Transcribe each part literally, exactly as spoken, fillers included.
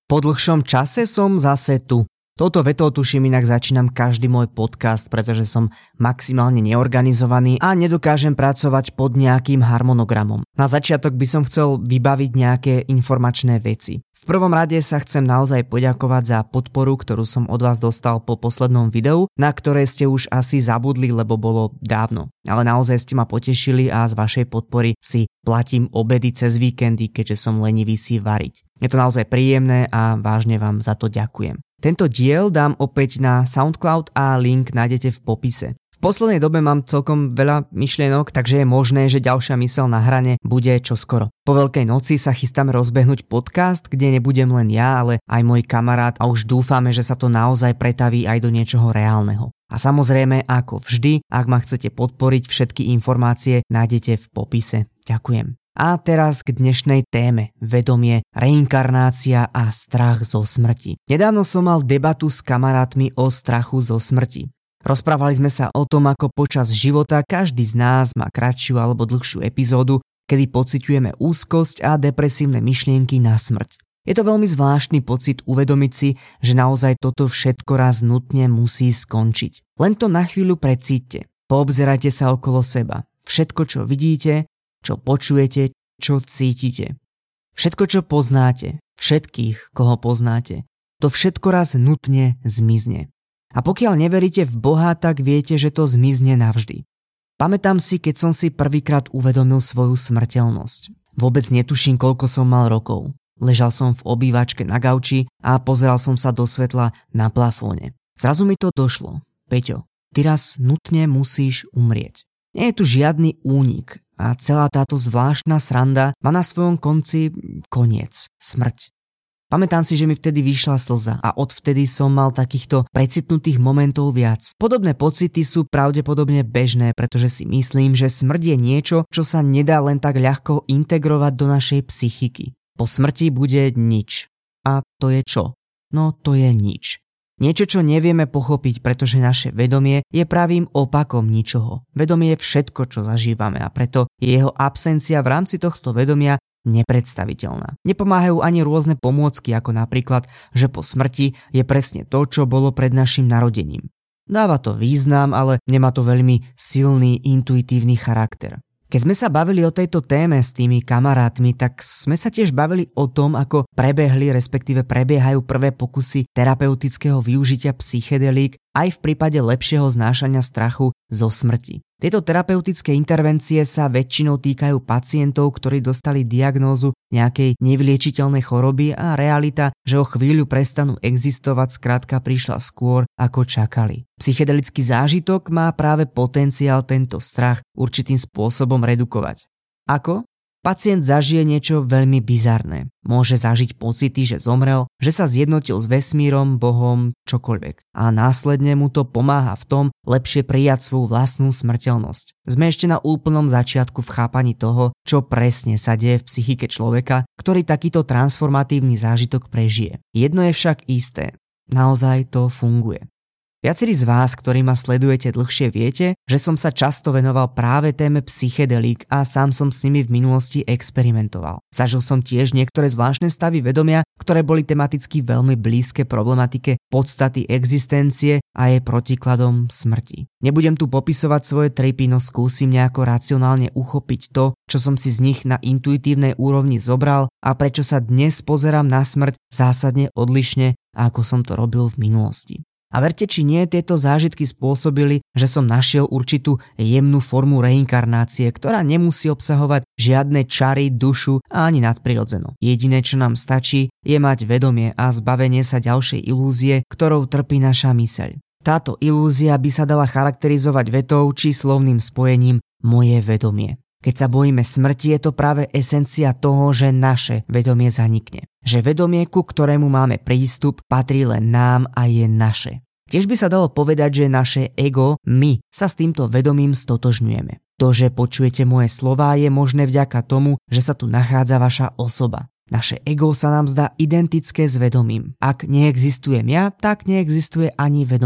Po dlhšom čase som zase tu. Touto vetou tuším inak začínam každý môj podcast, pretože som maximálne neorganizovaný a nedokážem pracovať pod nejakým harmonogramom. Na začiatok by som chcel vybaviť nejaké informačné veci. V prvom rade sa chcem naozaj poďakovať za podporu, ktorú som od vás dostal po poslednom videu, na ktoré ste už asi zabudli, lebo bolo dávno. Ale naozaj ste ma potešili a z vašej podpory si platím obedy cez víkendy, keďže som lenivý si variť. Je to naozaj príjemné a vážne vám za to ďakujem. Tento diel dám opäť na SoundCloud a link nájdete v popise. V poslednej dobe mám celkom veľa myšlienok, takže je možné, že ďalšia myseľ na hrane bude čoskoro. Po Veľkej noci sa chystáme rozbehnúť podcast, kde nebudem len ja, ale aj môj kamarát a už dúfame, že sa to naozaj pretaví aj do niečoho reálneho. A samozrejme, ako vždy, ak ma chcete podporiť, všetky informácie nájdete v popise. Ďakujem. A teraz k dnešnej téme, vedomie, reinkarnácia a strach zo smrti. Nedávno som mal debatu s kamarátmi o strachu zo smrti. Rozprávali sme sa o tom, ako počas života každý z nás má kratšiu alebo dlhšiu epizódu, kedy pociťujeme úzkosť a depresívne myšlienky na smrť. Je to veľmi zvláštny pocit uvedomiť si, že naozaj toto všetko raz nutne musí skončiť. Len to na chvíľu precíťte. Poobzerajte sa okolo seba. Všetko, čo vidíte, čo počujete, čo cítite. Všetko, čo poznáte, všetkých, koho poznáte, to všetko raz nutne zmizne. A pokiaľ neveríte v Boha, tak viete, že to zmizne navždy. Pamätám si, keď som si prvýkrát uvedomil svoju smrteľnosť. Vôbec netuším, koľko som mal rokov. Ležal som v obývačke na gauči a pozeral som sa do svetla na plafóne. Zrazu mi to došlo. Peťo, ty raz nutne musíš umrieť. Nie je tu žiadny únik a celá táto zvláštna sranda má na svojom konci koniec, smrť. Pamätám si, že mi vtedy vyšla slza a odvtedy som mal takýchto precitnutých momentov viac. Podobné pocity sú pravdepodobne bežné, pretože si myslím, že smrť je niečo, čo sa nedá len tak ľahko integrovať do našej psychiky. Po smrti bude nič. A to je čo? No to je nič. Niečo, čo nevieme pochopiť, pretože naše vedomie je pravým opakom ničoho. Vedomie je všetko, čo zažívame a preto je jeho absencia v rámci tohto vedomia nepredstaviteľná. Nepomáhajú ani rôzne pomôcky, ako napríklad, že po smrti je presne to, čo bolo pred našim narodením. Dáva to význam, ale nemá to veľmi silný, intuitívny charakter. Keď sme sa bavili o tejto téme s tými kamarátmi, tak sme sa tiež bavili o tom, ako prebehli, respektíve prebiehajú prvé pokusy terapeutického využitia psychedelík aj v prípade lepšieho znášania strachu zo smrti. Tieto terapeutické intervencie sa väčšinou týkajú pacientov, ktorí dostali diagnózu nejakej nevyliečiteľnej choroby a realita, že o chvíľu prestanú existovať, skrátka prišla skôr, ako čakali. Psychedelický zážitok má práve potenciál tento strach určitým spôsobom redukovať. Ako? Pacient zažije niečo veľmi bizarné. Môže zažiť pocity, že zomrel, že sa zjednotil s vesmírom, Bohom, čokoľvek. A následne mu to pomáha v tom lepšie prijať svoju vlastnú smrteľnosť. Sme ešte na úplnom začiatku v chápaní toho, čo presne sa deje v psychike človeka, ktorý takýto transformatívny zážitok prežije. Jedno je však isté. Naozaj to funguje. Viacerí z vás, ktorí ma sledujete dlhšie, viete, že som sa často venoval práve téme psychedelík a sám som s nimi v minulosti experimentoval. Zažil som tiež niektoré zvláštne stavy vedomia, ktoré boli tematicky veľmi blízke problematike podstaty existencie a jej protikladom smrti. Nebudem tu popisovať svoje tripy, no skúsim nejako racionálne uchopiť to, čo som si z nich na intuitívnej úrovni zobral a prečo sa dnes pozerám na smrť zásadne odlišne, ako som to robil v minulosti. A verte, či nie, tieto zážitky spôsobili, že som našiel určitú jemnú formu reinkarnácie, ktorá nemusí obsahovať žiadne čary, dušu a ani nadprirodzeno. Jediné, čo nám stačí, je mať vedomie a zbavenie sa ďalšej ilúzie, ktorou trpí naša myseľ. Táto ilúzia by sa dala charakterizovať vetou či slovným spojením moje vedomie. Keď sa bojíme smrti, je to práve esencia toho, že naše vedomie zanikne. Že vedomie, ku ktorému máme prístup, patrí len nám a je naše. Tiež by sa dalo povedať, že naše ego, my, sa s týmto vedomím stotožňujeme. To, že počujete moje slová, je možné vďaka tomu, že sa tu nachádza vaša osoba. Naše ego sa nám zdá identické s vedomím. Ak neexistujem ja, tak neexistuje ani vedomie.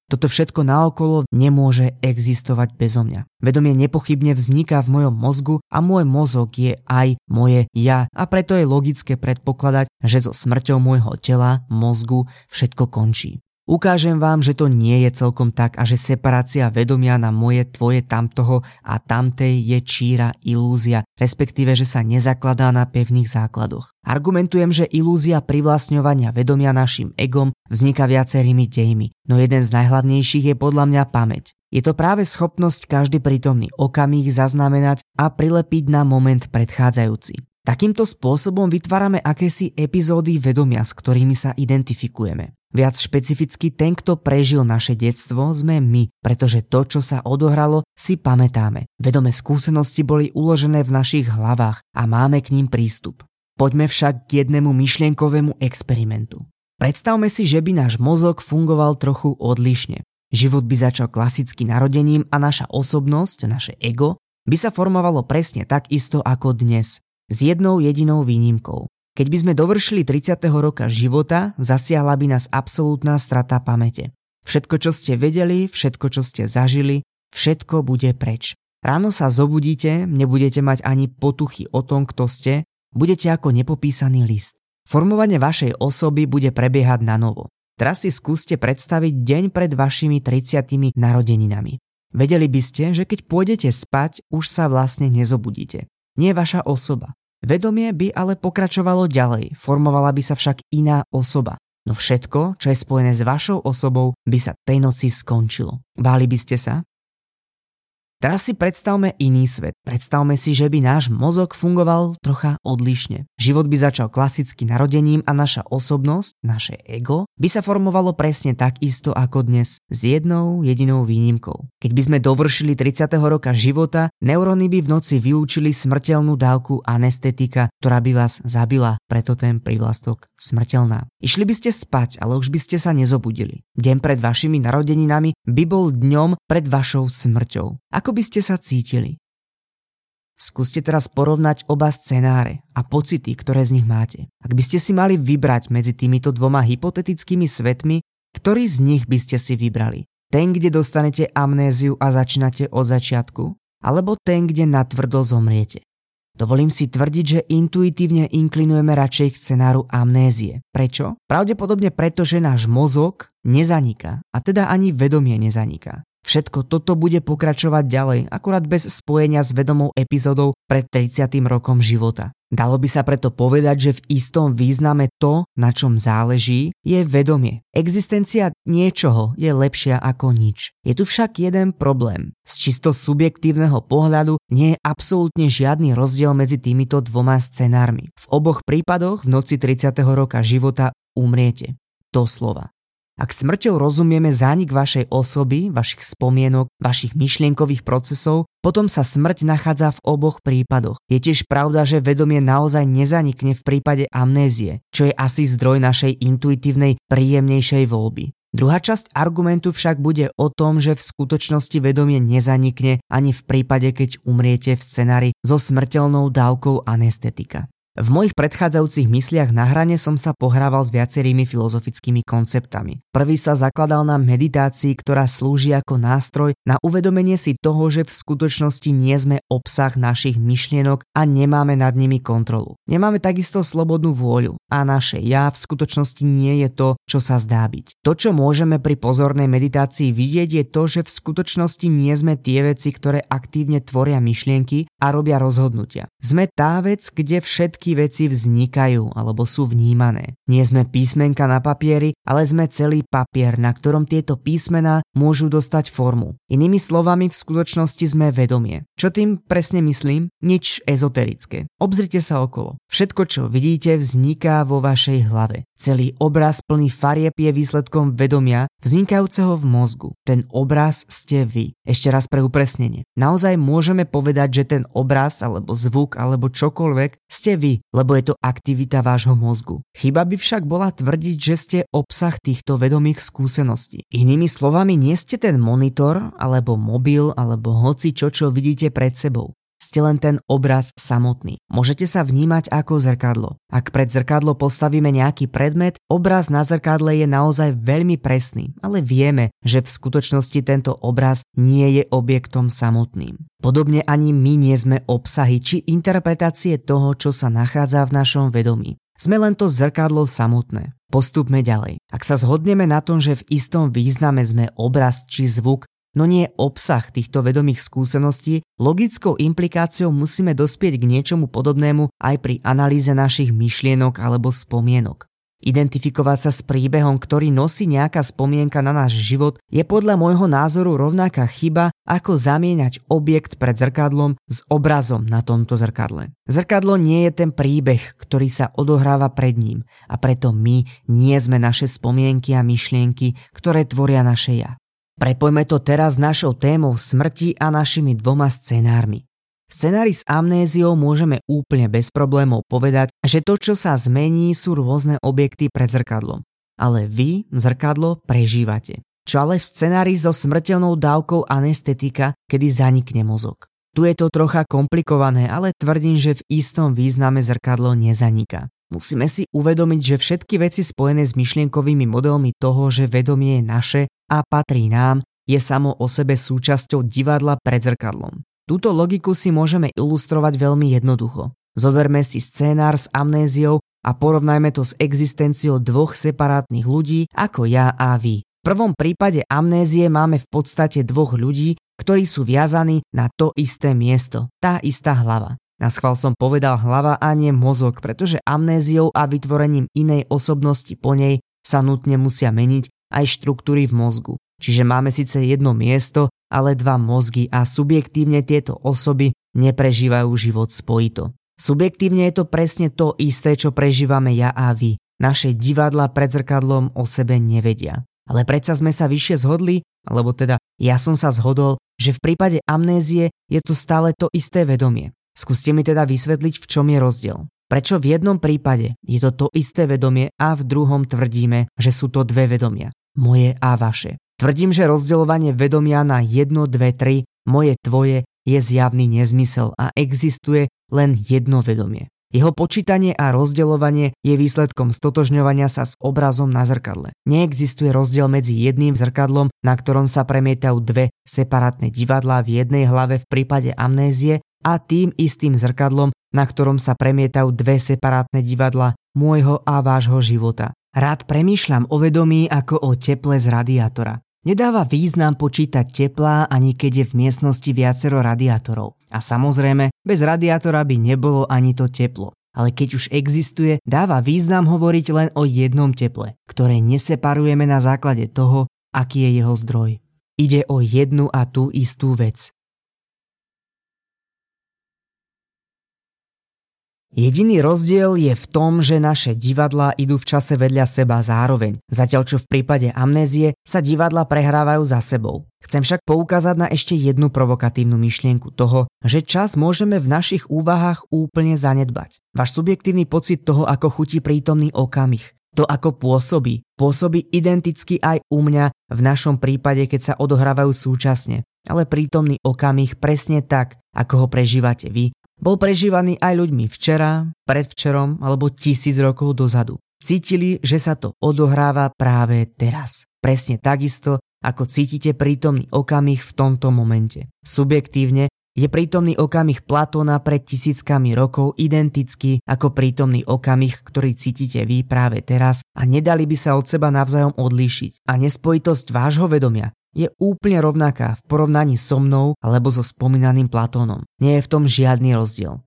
Toto všetko naokolo nemôže existovať bezo mňa. Vedomie nepochybne vzniká v mojom mozgu a môj mozog je aj moje ja a preto je logické predpokladať, že so smrťou môjho tela, mozgu všetko končí. Ukážem vám, že to nie je celkom tak a že separácia vedomia na moje, tvoje, tamtoho a tamtej je číra ilúzia, respektíve, že sa nezakladá na pevných základoch. Argumentujem, že ilúzia privlastňovania vedomia našim egom vzniká viacerými dejmi, no jeden z najhlavnejších je podľa mňa pamäť. Je to práve schopnosť každý prítomný okamih zaznamenať a prilepiť na moment predchádzajúci. Takýmto spôsobom vytvárame akési epizódy vedomia, s ktorými sa identifikujeme. Viac špecificky ten, kto prežil naše detstvo, sme my, pretože to, čo sa odohralo, si pamätáme. Vedomé skúsenosti boli uložené v našich hlavách a máme k ním prístup. Poďme však k jednému myšlienkovému experimentu. Predstavme si, že by náš mozog fungoval trochu odlišne. Život by začal klasicky narodením a naša osobnosť, naše ego, by sa formovalo presne tak isto ako dnes. S jednou jedinou výnimkou. Keď by sme dovršili tridsiateho roka života, zasiahla by nás absolútna strata pamäte. Všetko, čo ste vedeli, všetko, čo ste zažili, všetko bude preč. Ráno sa zobudíte, nebudete mať ani potuchy o tom, kto ste, budete ako nepopísaný list. Formovanie vašej osoby bude prebiehať na novo. Teraz si skúste predstaviť deň pred vašimi tridsiatimi narodeninami. Vedeli by ste, že keď pôjdete spať, už sa vlastne nezobudíte. Nie vaša osoba. Vedomie by ale pokračovalo ďalej, formovala by sa však iná osoba. No všetko, čo je spojené s vašou osobou, by sa tej noci skončilo. Báli by ste sa? Teraz si predstavme iný svet. Predstavme si, že by náš mozog fungoval trocha odlišne. Život by začal klasicky narodením a naša osobnosť, naše ego, by sa formovalo presne tak isto ako dnes, s jednou jedinou výnimkou. Keď by sme dovršili tridsiateho roka života, neuróny by v noci vylúčili smrteľnú dávku anestetika, ktorá by vás zabila, preto ten prívlastok smrteľná. Išli by ste spať, ale už by ste sa nezobudili. Deň pred vašimi narodeninami by bol dňom pred vašou smrťou. Ako by ste sa cítili? Skúste teraz porovnať oba scenáre a pocity, ktoré z nich máte. Ak by ste si mali vybrať medzi týmito dvoma hypotetickými svetmi, ktorý z nich by ste si vybrali? Ten, kde dostanete amnéziu a začínate od začiatku? Alebo ten, kde natvrdo zomriete? Dovolím si tvrdiť, že intuitívne inklinujeme radšej k scenáru amnézie. Prečo? Pravdepodobne preto, že náš mozog nezaniká, a teda ani vedomie nezaniká. Všetko toto bude pokračovať ďalej, akurát bez spojenia s vedomou epizódou pred tridsiatym rokom života. Dalo by sa preto povedať, že v istom význame to, na čom záleží, je vedomie. Existencia niečoho je lepšia ako nič. Je tu však jeden problém. Z čisto subjektívneho pohľadu nie je absolútne žiadny rozdiel medzi týmito dvoma scenármi. V oboch prípadoch v noci tridsiateho roka života umriete. Doslova. Ak smrťou rozumieme zánik vašej osoby, vašich spomienok, vašich myšlienkových procesov, potom sa smrť nachádza v oboch prípadoch. Je tiež pravda, že vedomie naozaj nezanikne v prípade amnézie, čo je asi zdroj našej intuitívnej, príjemnejšej voľby. Druhá časť argumentu však bude o tom, že v skutočnosti vedomie nezanikne ani v prípade, keď umriete v scenári so smrteľnou dávkou anestetika. V mojich predchádzajúcich mysliach na hrane som sa pohrával s viacerými filozofickými konceptami. Prvý sa zakladal na meditácii, ktorá slúži ako nástroj na uvedomenie si toho, že v skutočnosti nie sme obsah našich myšlienok a nemáme nad nimi kontrolu. Nemáme takisto slobodnú vôľu a naše ja v skutočnosti nie je to, čo sa zdá byť. To, čo môžeme pri pozornej meditácii vidieť, je to, že v skutočnosti nie sme tie veci, ktoré aktívne tvoria myšlienky a robia rozhodnutia. Sme tá vec, kde všetky veci vznikajú alebo sú vnímané. Nie sme písmenka na papieri, ale sme celý papier, na ktorom tieto písmená môžu dostať formu. Inými slovami, v skutočnosti sme vedomie. Čo tým presne myslím? Nič ezoterické. Obzrite sa okolo. Všetko, čo vidíte, vzniká vo vašej hlave. Celý obraz plný farieb je výsledkom vedomia vznikajúceho v mozgu. Ten obraz ste vy. Ešte raz pre upresnenie. Naozaj môžeme povedať, že ten obraz alebo zvuk alebo čokoľvek ste vy, lebo je to aktivita vášho mozgu. Chyba by však bola tvrdiť, že ste obsah týchto vedomých skúseností. Inými slovami, nie ste ten monitor alebo mobil alebo hoci čo, čo vidíte pred sebou. ste len ten obraz samotný. Môžete sa vnímať ako zrkadlo. Ak pred zrkadlo postavíme nejaký predmet, obraz na zrkadle je naozaj veľmi presný, ale vieme, že v skutočnosti tento obraz nie je objektom samotným. Podobne ani my nie sme obsahy či interpretácie toho, čo sa nachádza v našom vedomí. Sme len to zrkadlo samotné. Postupme ďalej. Ak sa zhodneme na tom, že v istom význame sme obraz či zvuk, no nie obsah týchto vedomých skúseností, logickou implikáciou musíme dospieť k niečomu podobnému aj pri analýze našich myšlienok alebo spomienok. Identifikovať sa s príbehom, ktorý nosí nejaká spomienka na náš život, je podľa môjho názoru rovnaká chyba, ako zamieňať objekt pred zrkadlom s obrazom na tomto zrkadle. Zrkadlo nie je ten príbeh, ktorý sa odohráva pred ním, a preto my nie sme naše spomienky a myšlienky, ktoré tvoria naše ja. Prepojme to teraz s našou témou smrti a našimi dvoma scenármi. V scenári s amnéziou môžeme úplne bez problémov povedať, že to, čo sa zmení, sú rôzne objekty pred zrkadlom. Ale vy zrkadlo prežívate. Čo ale v scenári so smrteľnou dávkou anestetika, kedy zanikne mozog. Tu je to trocha komplikované, ale tvrdím, že v istom význame zrkadlo nezaniká. Musíme si uvedomiť, že všetky veci spojené s myšlienkovými modelmi toho, že vedomie je naše a patrí nám, je samo o sebe súčasťou divadla pred zrkadlom. Túto logiku si môžeme ilustrovať veľmi jednoducho. Zoberme si scénár s amnéziou a porovnajme to s existenciou dvoch separátnych ľudí ako ja a vy. V prvom prípade amnézie máme v podstate dvoch ľudí, ktorí sú viazaní na to isté miesto, tá istá hlava. Naschvál som povedal hlava a nie mozog, pretože amnéziou a vytvorením inej osobnosti po nej sa nutne musia meniť aj štruktúry v mozgu. Čiže máme síce jedno miesto, ale dva mozgy a subjektívne tieto osoby neprežívajú život spojito. Subjektívne je to presne to isté, čo prežívame ja a vy. Naše divadlá pred zrkadlom o sebe nevedia. Ale predsa sme sa vyššie zhodli, alebo teda ja som sa zhodol, že v prípade amnézie je to stále to isté vedomie. Skúste mi teda vysvetliť, v čom je rozdiel. Prečo v jednom prípade je to to isté vedomie a v druhom tvrdíme, že sú to dve vedomia, moje a vaše. Tvrdím, že rozdeľovanie vedomia na jedno, dve, tri, moje, tvoje je zjavný nezmysel a existuje len jedno vedomie. Jeho počítanie a rozdeľovanie je výsledkom stotožňovania sa s obrazom na zrkadle. Neexistuje rozdiel medzi jedným zrkadlom, na ktorom sa premietajú dve separátne divadlá v jednej hlave v prípade amnézie, a tým istým zrkadlom, na ktorom sa premietajú dve separátne divadlá môjho a vášho života. Rád premýšľam o vedomí ako o teple z radiátora. Nedáva význam počítať teplá, ani keď je v miestnosti viacero radiátorov. A samozrejme, bez radiátora by nebolo ani to teplo. Ale keď už existuje, dáva význam hovoriť len o jednom teple, ktoré neseparujeme na základe toho, aký je jeho zdroj. Ide o jednu a tú istú vec. Jediný rozdiel je v tom, že naše divadlá idú v čase vedľa seba zároveň, zatiaľ čo v prípade amnézie sa divadlá prehrávajú za sebou. Chcem však poukázať na ešte jednu provokatívnu myšlienku toho, že čas môžeme v našich úvahách úplne zanedbať. Váš subjektívny pocit toho, ako chutí prítomný okamih, to ako pôsobí, pôsobí identicky aj u mňa v našom prípade, keď sa odohrávajú súčasne, ale prítomný okamih presne tak, ako ho prežívate vy, bol prežívaný aj ľuďmi včera, predvčerom alebo tisíc rokov dozadu. Cítili, že sa to odohráva práve teraz. Presne takisto, ako cítite prítomný okamih v tomto momente. Subjektívne je prítomný okamih Platóna pred tisíckami rokov identický ako prítomný okamih, ktorý cítite vy práve teraz a nedali by sa od seba navzájom odlíšiť. A nespojitosť vášho vedomia je úplne rovnaká v porovnaní so mnou alebo so spomínaným Platónom. Nie je v tom žiadny rozdiel.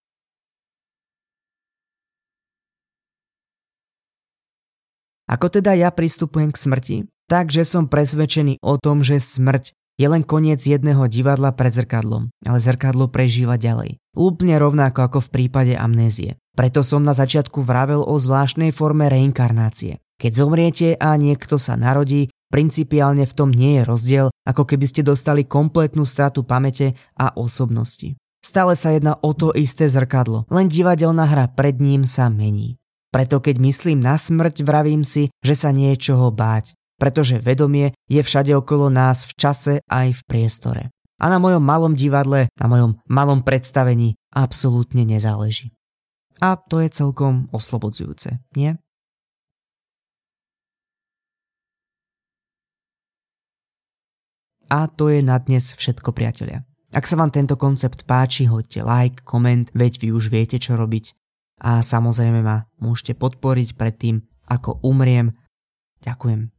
Ako teda ja pristupujem k smrti? Takže som presvedčený o tom, že smrť je len koniec jedného divadla pred zrkadlom, ale zrkadlo prežíva ďalej. Úplne rovnako ako v prípade amnézie. Preto som na začiatku vravel o zvláštnej forme reinkarnácie. Keď zomriete a niekto sa narodí, principiálne v tom nie je rozdiel, ako keby ste dostali kompletnú stratu pamäte a osobnosti. Stále sa jedná o to isté zrkadlo, len divadelná hra pred ním sa mení. Preto keď myslím na smrť, vravím si, že sa niečoho báť, pretože vedomie je všade okolo nás v čase aj v priestore. A na mojom malom divadle, na mojom malom predstavení absolútne nezáleží. A to je celkom oslobodzujúce, nie? A to je na dnes všetko, priatelia. Ak sa vám tento koncept páči, hoďte like, koment, veď vy už viete, čo robiť. A samozrejme ma môžete podporiť pred tým, ako umriem. Ďakujem.